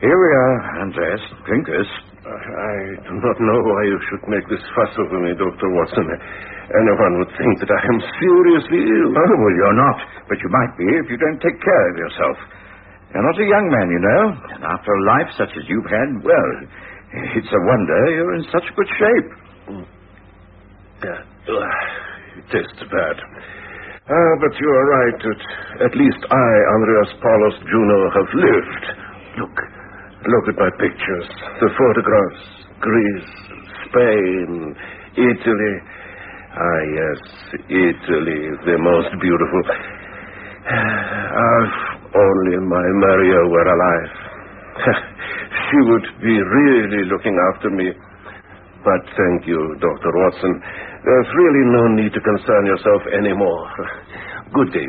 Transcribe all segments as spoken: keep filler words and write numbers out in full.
Here we are, Andreas. Drink this. Uh, I do not know why you should make this fuss over me, Doctor Watson. Anyone would think that I am seriously ill. Oh, well, you're not. But you might be if you don't take care of yourself. You're not a young man, you know. And after a life such as you've had, well, it's a wonder you're in such good shape. Yeah, it tastes bad. Ah, but you are right. That at least I, Andreas Paulus Juno, have lived. Look. Look at my pictures. The photographs. Greece, Spain, Italy. Ah, yes, Italy, the most beautiful. Ah, if only my Maria were alive. She would be really looking after me. But thank you, Doctor Watson. There's really no need to concern yourself anymore. Good day.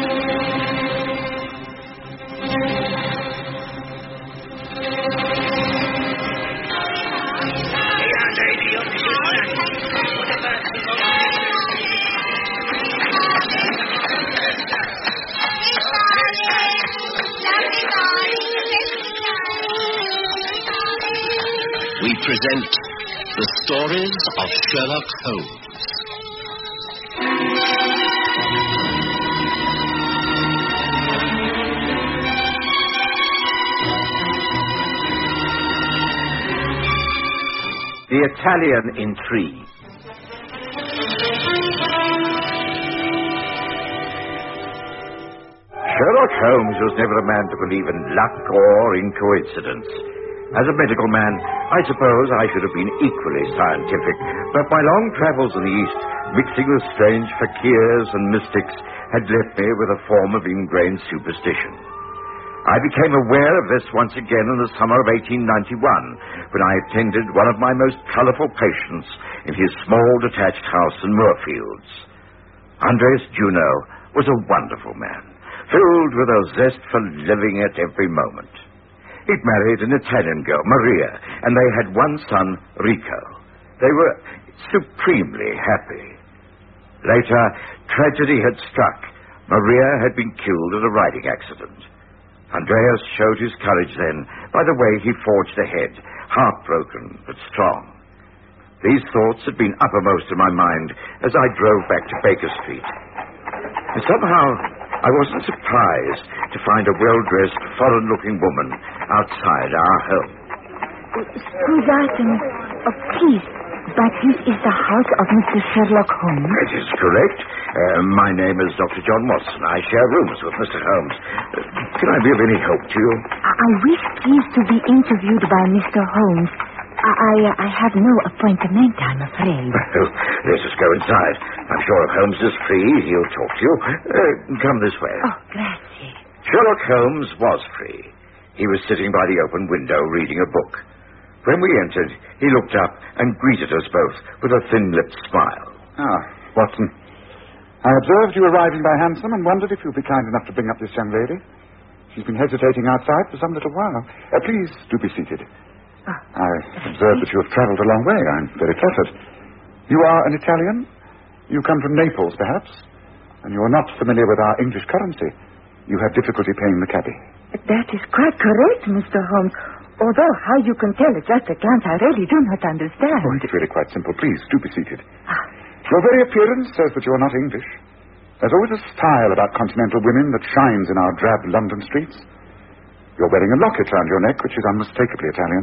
We present the stories of Sherlock Holmes. The Italian Intrigue. Sherlock Holmes was never a man to believe in luck or in coincidence. As a medical man, I suppose I should have been equally scientific, but my long travels in the East, mixing with strange fakirs and mystics, had left me with a form of ingrained superstition. I became aware of this once again in the summer of eighteen ninety-one, when I attended one of my most colourful patients in his small detached house in Moorfields. Andreas Juno was a wonderful man, filled with a zest for living at every moment. He'd married an Italian girl, Maria, and they had one son, Rico. They were supremely happy. Later, tragedy had struck. Maria had been killed in a riding accident. Andreas showed his courage then by the way he forged ahead, heartbroken but strong. These thoughts had been uppermost in my mind as I drove back to Baker Street. And somehow I wasn't surprised to find a well-dressed, foreign-looking woman outside our home. Scusate, oh, please, but this is the house of Mister Sherlock Holmes? It is correct. Uh, my name is Doctor John Watson. I share rooms with Mister Holmes. Uh, can I be of any help to you? I, I wish, please, to be interviewed by Mister Holmes. I, I, I have no appointment, I'm afraid. Well, let us go inside. I'm sure if Holmes is free, he'll talk to you. Uh, come this way. Oh, grazie. Sherlock Holmes was free. He was sitting by the open window reading a book. When we entered, he looked up and greeted us both with a thin-lipped smile. Ah, Watson. I observed you arriving by hansom and wondered if you'd be kind enough to bring up this young lady. She's been hesitating outside for some little while. Uh, please do be seated. Oh, I observe that you have travelled a long way. I'm very flattered. You are an Italian? You come from Naples, perhaps? And you are not familiar with our English currency. You have difficulty paying the cabby. that is quite correct, Mister Holmes. Although how you can tell at just a glance, I really do not understand. Oh, it's really quite simple. Please, do be seated. Ah. Your very appearance says that you are not English. There's always a style about continental women that shines in our drab London streets. You're wearing a locket round your neck, which is unmistakably Italian.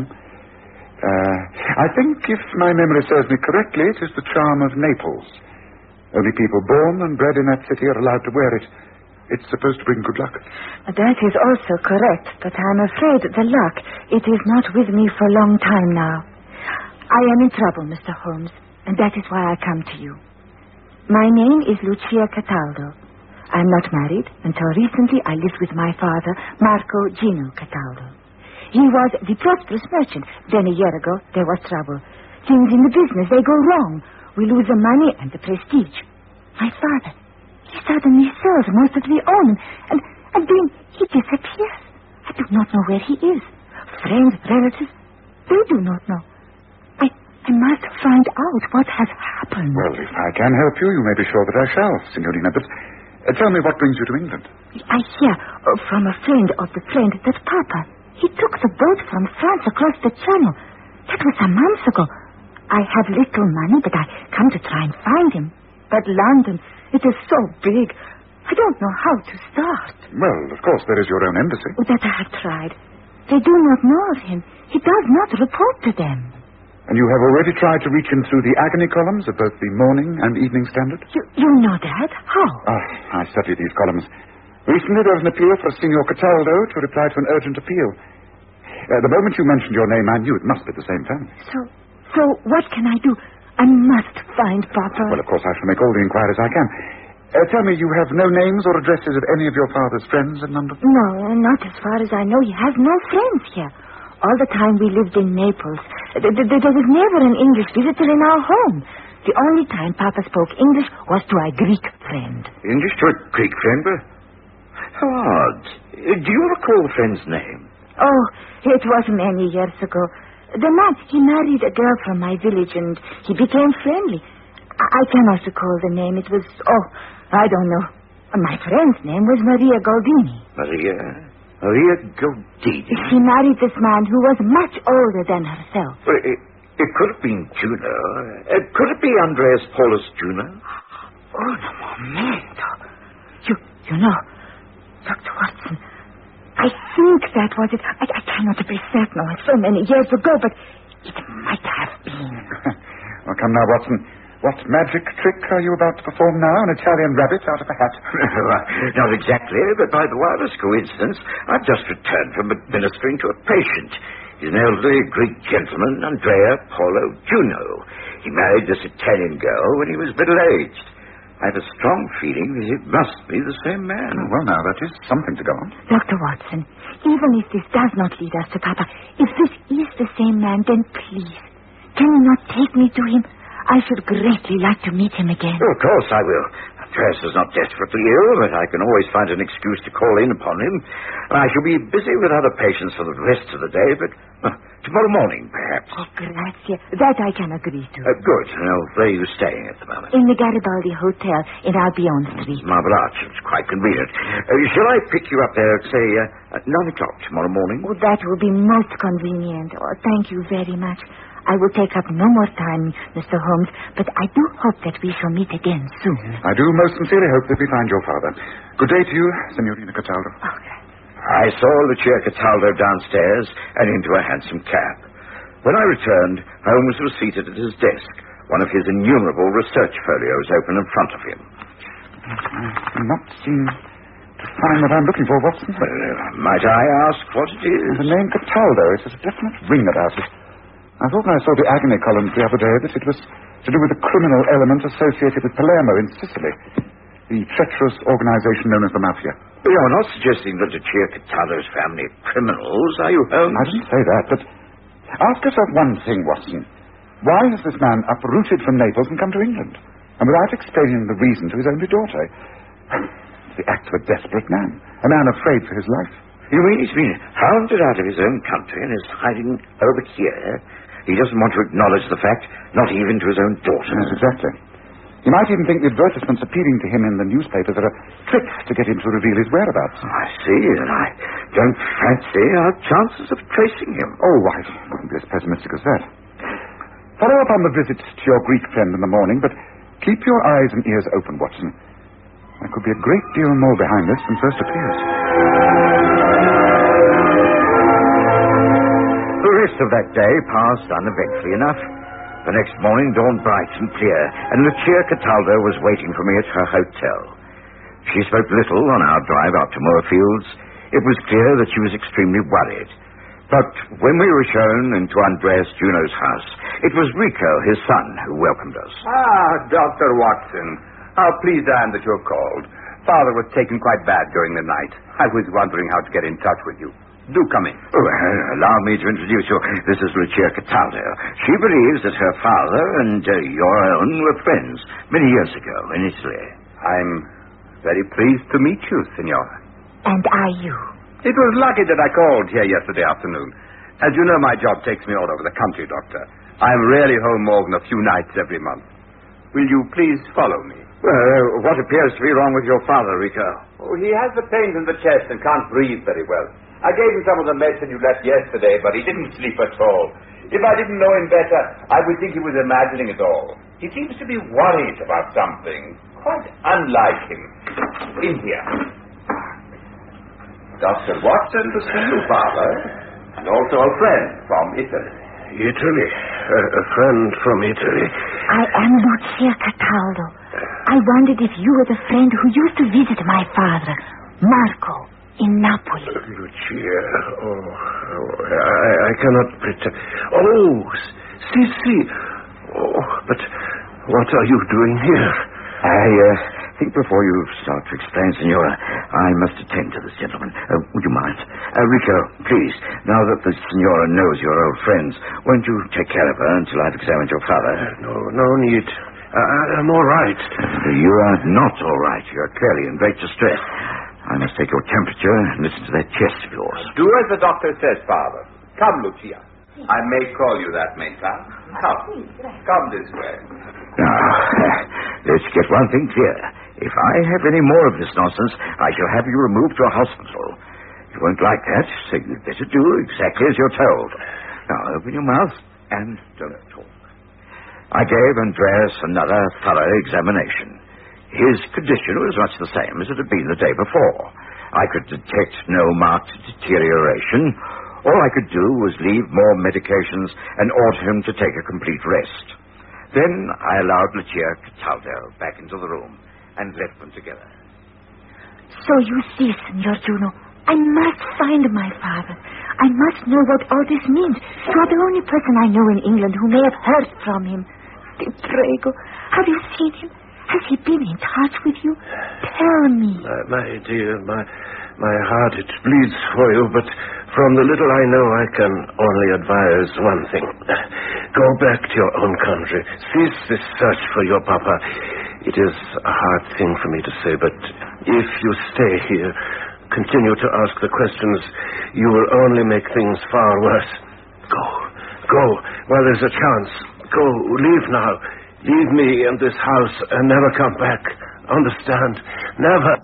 Uh, I think, if my memory serves me correctly, it is the charm of Naples. Only people born and bred in that city are allowed to wear it. It's supposed to bring good luck. That is also correct, but I'm afraid the luck, it is not with me for a long time now. I am in trouble, Mister Holmes, and that is why I come to you. My name is Lucia Cataldo. I'm not married. Until recently, I lived with my father, Marco Gino Cataldo. He was the prosperous merchant. Then a year ago, there was trouble. Things in the business, they go wrong. We lose the money and the prestige. My father, he suddenly sells most of the own, and, and then he disappears. I do not know where he is. Friends, relatives, they do not know. I, I must find out what has happened. Well, if I can help you, you may be sure that I shall, Signorina. But uh, tell me what brings you to England. I hear uh, from a friend of the friend that Papa, he took a boat from France across the channel. That was some months ago. I have little money, but I come to try and find him. But London, it is so big. I don't know how to start. Well, of course, there is your own embassy. Oh, that I have tried. They do not know of him. He does not report to them. And you have already tried to reach him through the agony columns of both the Morning and Evening Standard? You, you know that? How? Ah, I studied these columns. Recently there was an appeal for Signor Cataldo to reply to an urgent appeal. Uh, the moment you mentioned your name, I knew it must be the same family. So, so what can I do? I must find Papa. Well, of course, I shall make all the inquiries I can. Uh, tell me, you have no names or addresses of any of your father's friends in London? No, not as far as I know. He has no friends here. All the time we lived in Naples, th- th- th- there was never an English visitor in our home. The only time Papa spoke English was to a Greek friend. English to a Greek friend? But how odd. Uh, Do you recall the friend's name? Oh, it was many years ago. The man, he married a girl from my village and he became friendly. I, I cannot recall the name. It was, oh, I don't know. My friend's name was Maria Goldini. Maria? Maria Goldini? She married this man who was much older than herself. Well, it, it could have been Juno. Uh, could it be Andreas Paulus Juno? Oh, no momento. You, you know, Doctor Watson, I think that was it. I, I cannot be certain. Oh, it's so many years ago, but it might have been. Well, come now, Watson. What magic trick are you about to perform now? An Italian rabbit out of a hat? Not exactly, but by the wildest coincidence, I've just returned from administering to a patient. He's an elderly Greek gentleman, Andrea Paulo Juno. He married this Italian girl when he was middle-aged. I have a strong feeling that it must be the same man. Oh, well, now, that is something to go on. Doctor Watson, even if this does not lead us to Papa, if this is the same man, then please, can you not take me to him? I should greatly like to meet him again. Oh, of course I will. Andreas is not desperately ill, but I can always find an excuse to call in upon him. I shall be busy with other patients for the rest of the day, but uh, tomorrow morning, perhaps. Oh, grazie. That I can agree to. Uh, good. Now, where are you staying at the moment? In the Garibaldi Hotel in Albion Street. Marble Arch. It's quite convenient. Uh, shall I pick you up there at, say, uh, at nine o'clock tomorrow morning? Oh, that will be most convenient. Oh, thank you very much. I will take up no more time, Mister Holmes, but I do hope that we shall meet again soon. I do most sincerely hope that we find your father. Good day to you, Signorina Cataldo. Okay. I saw Lucia Cataldo downstairs and into a hansom cab. When I returned, Holmes was seated at his desk, one of his innumerable research folios open in front of him. I do not seem to find what I'm looking for, Watson. Well, uh, might I ask what it is? The name Cataldo, it has a definite ring about it. I thought when I saw the agony columns the other day that it was to do with a criminal element associated with Palermo in Sicily, the treacherous organization known as the Mafia. You're not suggesting that Lucia Cataldo's family are criminals, are you, Holmes? I didn't say that, but ask yourself one thing, Watson. Why has this man uprooted from Naples and come to England? And without explaining the reason to his only daughter? The act of a desperate man, a man afraid for his life. You mean he's been hounded out of his own country and is hiding over here? He doesn't want to acknowledge the fact, not even to his own daughter. Yes, exactly. You might even think the advertisements appealing to him in the newspapers are a trick to get him to reveal his whereabouts. I see, and I don't fancy our chances of tracing him. Oh, I wouldn't be as pessimistic as that. Follow up on the visit to your Greek friend in the morning, but keep your eyes and ears open, Watson. There could be a great deal more behind this than first appears. The rest of that day passed uneventfully enough. The next morning dawned bright and clear, and Lucia Cataldo was waiting for me at her hotel. She spoke little on our drive out to Moorfields. It was clear that she was extremely worried. But when we were shown into Andreas Juno's house, it was Rico, his son, who welcomed us. Ah, Doctor Watson. How pleased I am that you're called. Father was taken quite bad during the night. I was wondering how to get in touch with you. Do come in. Oh, uh, allow me to introduce you. This is Lucia Cataldo. She believes that her father and uh, your own were friends many years ago in Italy. I'm very pleased to meet you, Signora. And are you? It was lucky that I called here yesterday afternoon. As you know, my job takes me all over the country, Doctor. I'm rarely home more than a few nights every month. Will you please follow me? Well, uh, what appears to be wrong with your father, Rico? Oh, he has the pains in the chest and can't breathe very well. I gave him some of the medicine you left yesterday, but he didn't sleep at all. If I didn't know him better, I would think he was imagining it all. He seems to be worried about something, quite unlike him. In here. Doctor Watson to see you, Father, and also a friend from Italy. Italy? A, a friend from Italy? I am Lucia Cataldo. I wondered if you were the friend who used to visit my father, Marco, in Napoli. Lucia, oh, oh I, I cannot pretend. Oh, see, see. Oh, but what are you doing here? I uh, think before you start to explain, Signora, I must attend to this gentleman. Uh, would you mind? Uh, Rico, please, now that the Signora knows your old friends, won't you take care of her until I've examined your father? Uh, no, no need. Uh, I'm all right. Uh, you are not all right. You're clearly in great distress. I must take your temperature and listen to that chest of yours. Do as the doctor says, Father. Come, Lucia. I may call you that, Mesa. Come. Come this way. Now, let's get one thing clear. If I have any more of this nonsense, I shall have you removed to a hospital. You won't like that, so you'd better do exactly as you're told. Now, open your mouth and don't talk. I gave Andreas another thorough examination. His condition was much the same as it had been the day before. I could detect no marked deterioration. All I could do was leave more medications and order him to take a complete rest. Then I allowed Lucia Cataldo back into the room and left them together. So you see, Signor Juno, I must find my father. I must know what all this means. You are the only person I know in England who may have heard from him. Te prego, have you seen him? Has he been in touch with you? Tell me. Uh, my dear, my my heart, it bleeds for you, but from the little I know, I can only advise one thing. Go back to your own country. Cease this search for your papa. It is a hard thing for me to say, but if you stay here, continue to ask the questions, you will only make things far worse. Go. Go while there's a chance. Go. Leave now. Leave me in this house and never come back. Understand? Never.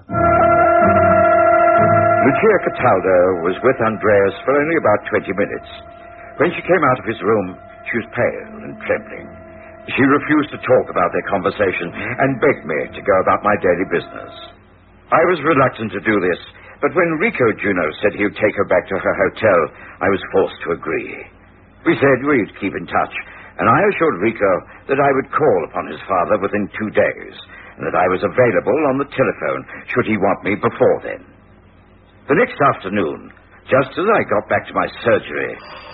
Lucia Cataldo was with Andreas for only about twenty minutes. When she came out of his room, she was pale and trembling. She refused to talk about their conversation and begged me to go about my daily business. I was reluctant to do this, but when Rico Juno said he would take her back to her hotel, I was forced to agree. We said we'd keep in touch, and I assured Rico that I would call upon his father within two days, and that I was available on the telephone should he want me before then. The next afternoon, just as I got back to my surgery...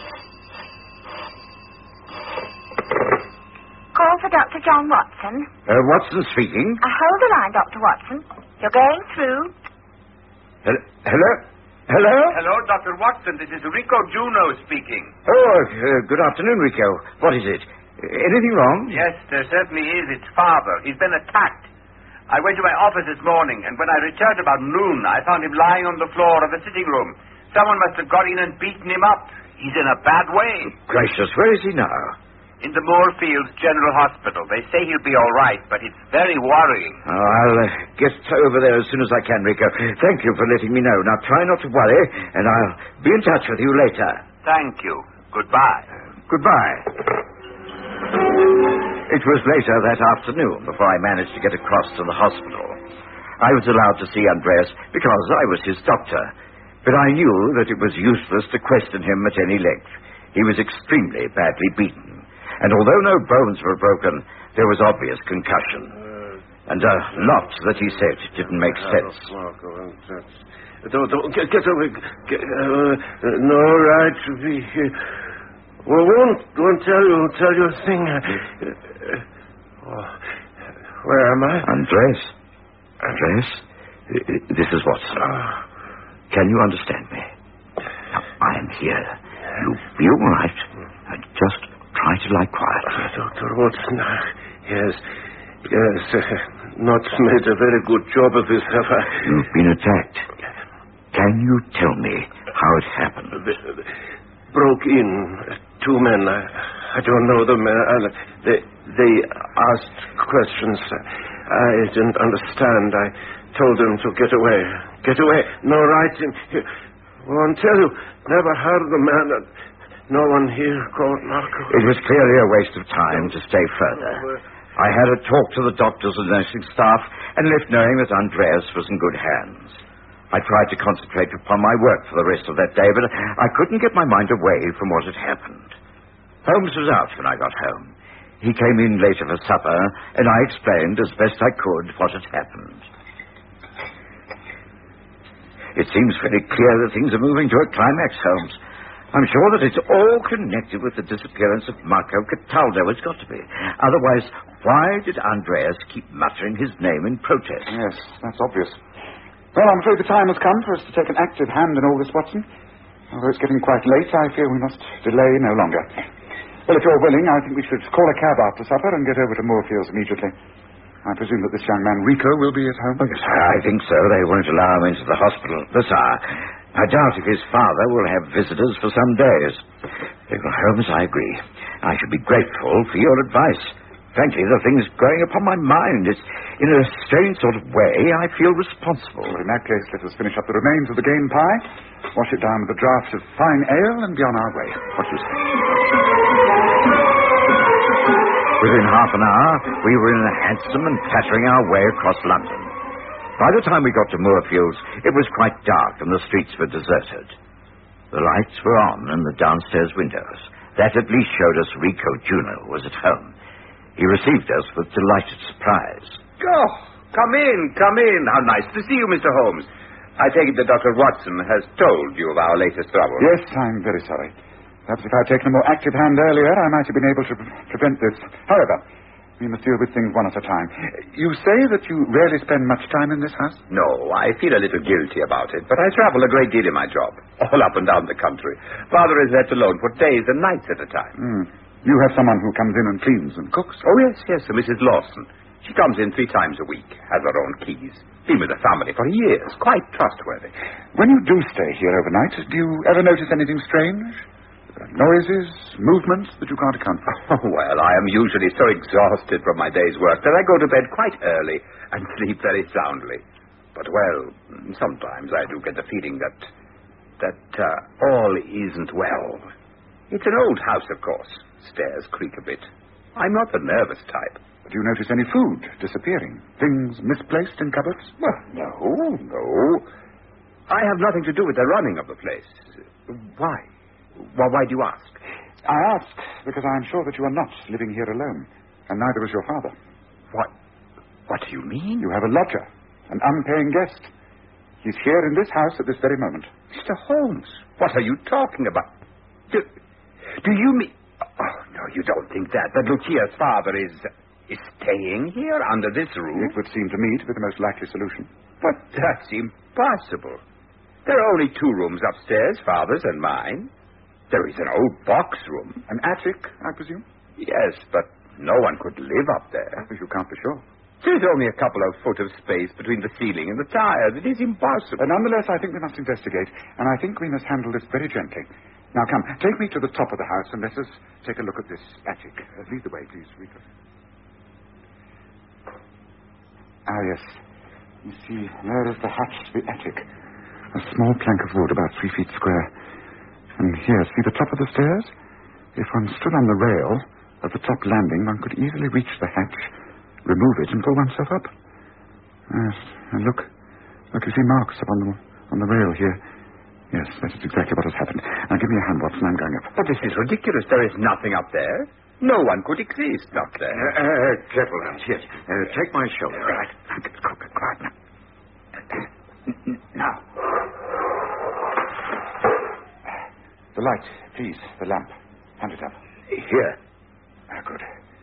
Call for Doctor John Watson. Uh, Watson speaking. Uh, hold the line, Doctor Watson. You're going through. Hel- Hello? Hello? Hello, Doctor Watson. This is Rico Juno speaking. Oh, uh, good afternoon, Rico. What is it? Anything wrong? Yes, there certainly is. It's father. He's been attacked. I went to my office this morning, and when I returned about noon, I found him lying on the floor of the sitting room. Someone must have got in and beaten him up. He's in a bad way. Gracious, where is he now? In the Moorfields General Hospital. They say he'll be all right, but it's very worrying. Oh, I'll uh, get over there as soon as I can, Rico. Thank you for letting me know. Now, try not to worry, and I'll be in touch with you later. Thank you. Goodbye. Goodbye. It was later that afternoon before I managed to get across to the hospital. I was allowed to see Andreas because I was his doctor, but I knew that it was useless to question him at any length. He was extremely badly beaten, and although no bones were broken, there was obvious concussion. And a lot that he said didn't make sense. Don't, don't, get, get away. Get, uh, no right to be here. Well, won't, won't tell you, tell you a thing. Uh, oh, where am I? Andreas? Andreas? This is Watson. Can you understand me? Now, I am here. You be all right. And just try to lie quiet. Uh, Doctor Watson, yes, yes, uh, not made a very good job of this, have I? You've been attacked. Can you tell me how it happened? They, broke in, two men. I, I don't know them. Uh, they, they asked questions. I didn't understand. I told them to get away. Get away. No right in here. Won't tell you. Never heard of the man that no one here called Marco. It was clearly a waste of time to stay further. I had a talk to the doctors and nursing staff and left knowing that Andreas was in good hands. I tried to concentrate upon my work for the rest of that day, but I couldn't get my mind away from what had happened. Holmes was out when I got home. He came in later for supper, and I explained as best I could what had happened. It seems very clear that things are moving to a climax, Holmes. I'm sure that it's all connected with the disappearance of Marco Cataldo. It's got to be. Otherwise, why did Andreas keep muttering his name in protest? Yes, that's obvious. Well, I'm afraid the time has come for us to take an active hand in all this, Watson. Although it's getting quite late, I fear we must delay no longer. Well, if you're willing, I think we should call a cab after supper and get over to Moorfields immediately. I presume that this young man, Rico, will be at home? Oh, yes, I think so. They won't allow him into the hospital at this hour. I doubt if his father will have visitors for some days. Well, Holmes, I agree. I should be grateful for your advice. Frankly, the thing's growing upon my mind. It's, in a strange sort of way, I feel responsible. Well, in that case, let us finish up the remains of the game pie, wash it down with a draught of fine ale, and be on our way. What do you say? Within half an hour, we were in a hansom and clattering our way across London. By the time we got to Moorfields, it was quite dark and the streets were deserted. The lights were on in the downstairs windows. That at least showed us Rico Junior was at home. He received us with delighted surprise. Oh, come in, come in. How nice to see you, Mister Holmes. I take it that Doctor Watson has told you of our latest trouble. Yes, I'm very sorry. Perhaps if I'd taken a more active hand earlier, I might have been able to pre- prevent this. However, we must deal with things one at a time. You say that you rarely spend much time in this house? No, I feel a little guilty about it, but I travel a great deal in my job, all up and down the country. Father is left alone for days and nights at a time. Mm. You have someone who comes in and cleans and cooks? Oh, yes, yes, Missus Lawson. She comes in three times a week, has her own keys. Been with the family for years, quite trustworthy. When you do stay here overnight, do you ever notice anything strange? Noises, movements that you can't account for? Oh, well, I am usually so exhausted from my day's work that I go to bed quite early and sleep very soundly. But, well, sometimes I do get the feeling that that uh, all isn't well. It's an old house, of course. Stairs creak a bit. I'm not the nervous type. Do you notice any food disappearing? Things misplaced in cupboards? Well, no, no. I have nothing to do with the running of the place. Why? Well, why do you ask? I ask because I am sure that you are not living here alone, and neither is your father. What? What do you mean? You have a lodger, an unpaying guest. He's here in this house at this very moment. Mister Holmes, what are you talking about? Do, do you mean... Oh, no, you don't think that, that Lucia's father is... is staying here under this roof? It would seem to me to be the most likely solution. But that's impossible. There are only two rooms upstairs, father's and mine. There is an old box room. An attic, I presume? Yes, but no one could live up there. You can't be sure. There's only a couple of foot of space between the ceiling and the tires. It is impossible. But nonetheless, I think we must investigate, and I think we must handle this very gently. Now, come, take me to the top of the house, and let us take a look at this attic. Uh, lead the way, please, Rico. Ah, yes. You see, there is the hatch to the attic. A small plank of wood about three feet square. And here, see the top of the stairs? If one stood on the rail of the top landing, one could easily reach the hatch, remove it, and pull oneself up. Yes, and look. Look, you see marks up on the, on the rail here. Yes, that is exactly what has happened. Now, give me a hand, Watson. I'm going up. But this is ridiculous. There is nothing up there. No one could exist up there. Uh, uh, careful, Hans. Yes. Uh, take my shoulder. Right. Quiet now. Now. The light, please. The lamp. Hand it up. Here. Ah, good.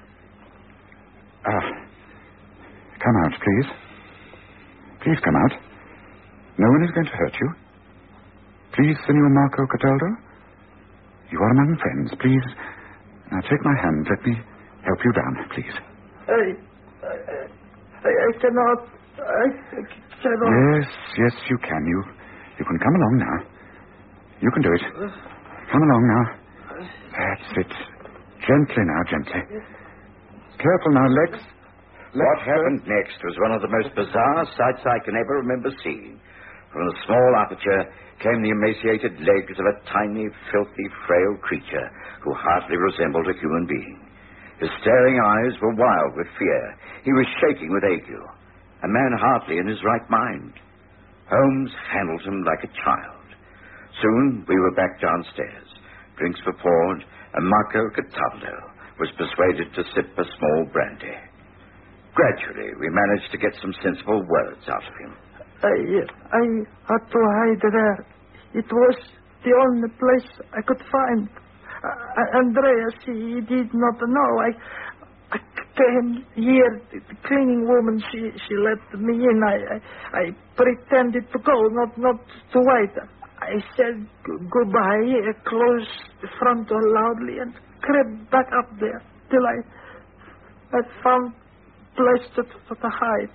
Ah. Come out, please. Please come out. No one is going to hurt you. Please, Senor Marco Cataldo. You are among friends. Please, now take my hand. Let me help you down, please. I, I, I cannot. I cannot. Yes, yes, you can. You, you can come along now. You can do it. Come along now. That's it. Gently now, gently. Careful now, legs. What happened next was one of the most bizarre sights I can ever remember seeing. From the small aperture came the emaciated legs of a tiny, filthy, frail creature who hardly resembled a human being. His staring eyes were wild with fear. He was shaking with ague. A man hardly in his right mind. Holmes handled him like a child. Soon we were back downstairs. Drinks were poured, and Marco Cataldo was persuaded to sip a small brandy. Gradually, we managed to get some sensible words out of him. I, I had to hide there. It was the only place I could find. Uh, Andreas, he did not know. I, I came here. The cleaning woman, she, she let me in. I, I, I pretended to go, not, not to wait. I said goodbye, I closed the front door loudly, and crept back up there till I, I found a place to, to, to hide.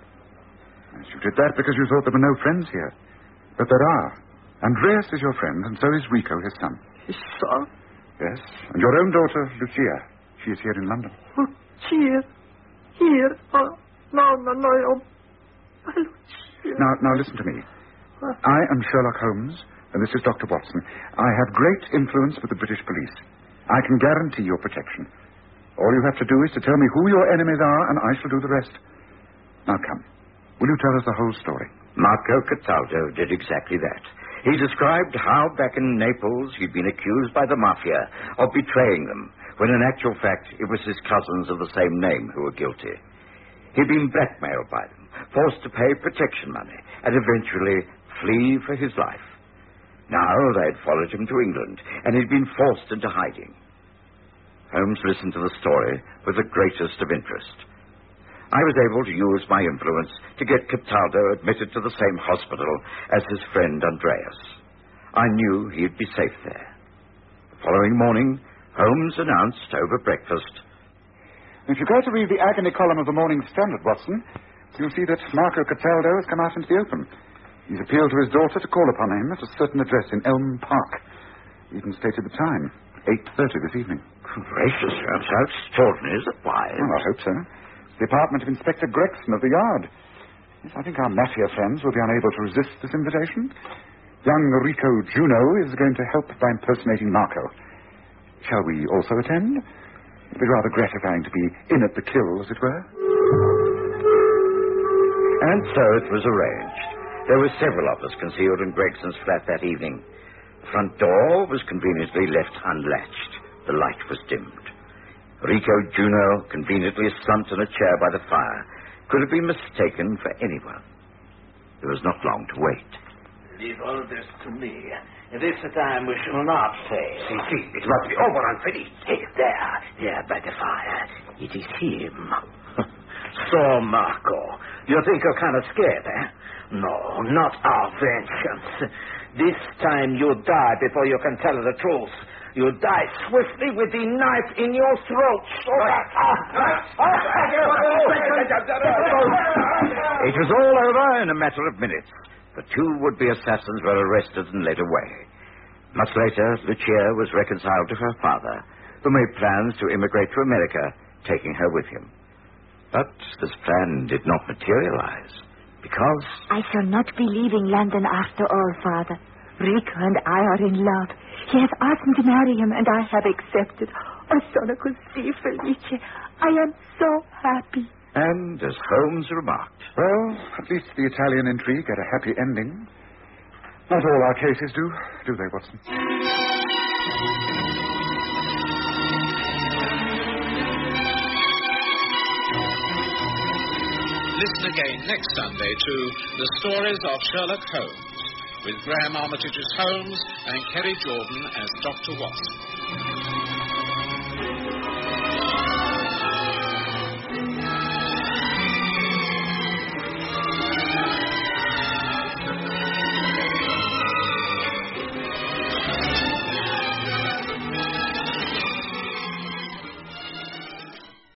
You did that because you thought there were no friends here. But there are. Andreas is your friend, and so is Rico, his son. His son? Yes, and your own daughter, Lucia. She is here in London. Oh, here? Here? Oh, no, no, no. Oh, Lucia. Now, now listen to me. What? I am Sherlock Holmes, and this is Doctor Watson. I have great influence with the British police. I can guarantee your protection. All you have to do is to tell me who your enemies are, and I shall do the rest. Now, come. Will you tell us the whole story? Marco Cataldo did exactly that. He described how back in Naples he'd been accused by the Mafia of betraying them, when in actual fact it was his cousins of the same name who were guilty. He'd been blackmailed by them, forced to pay protection money, and eventually flee for his life. Now they'd followed him to England, and he'd been forced into hiding. Holmes listened to the story with the greatest of interest. I was able to use my influence to get Cataldo admitted to the same hospital as his friend Andreas. I knew he'd be safe there. The following morning, Holmes announced over breakfast. If you go to read the agony column of the Morning Standard, Watson, you'll see that Marco Cataldo has come out into the open. He's appealed to his daughter to call upon him at a certain address in Elm Park. He even stated the time, eight thirty this evening. Gracious, that's how extraordinary, is it? Why? Well, I hope so. The apartment of Inspector Gregson of the Yard. Yes, I think our Mafia friends will be unable to resist this invitation. Young Rico Juno is going to help by impersonating Marco. Shall we also attend? It'd be rather gratifying to be in at the kill, as it were. And so it was arranged. There were several of us concealed in Gregson's flat that evening. The front door was conveniently left unlatched. The light was dimmed. Rico Juno, conveniently slumped in a chair by the fire, could have been mistaken for anyone. There was not long to wait. Leave all this to me. This time we shall not fail. See, see, it must be over and finished. Hey, there, there by the fire. It is him. So, Marco, you think you're kind of scared, eh? No, not our vengeance. This time you die before you can tell the truth. You die swiftly with the knife in your throat. It was all over in a matter of minutes. The two would-be assassins were arrested and led away. Much later, Lucia was reconciled to her father, who made plans to immigrate to America, taking her with him. But this plan did not materialize, because... I shall not be leaving London after all, Father. Rico and I are in love. He has asked me to marry him, and I have accepted. Oh, sono così felice. I am so happy. And, as Holmes remarked... Well, at least the Italian intrigue had a happy ending. Not all our cases do, do they, Watson? Listen again next Sunday to The Stories of Sherlock Holmes, with Graham Armitage as Holmes and Kerry Jordan as Doctor Watson.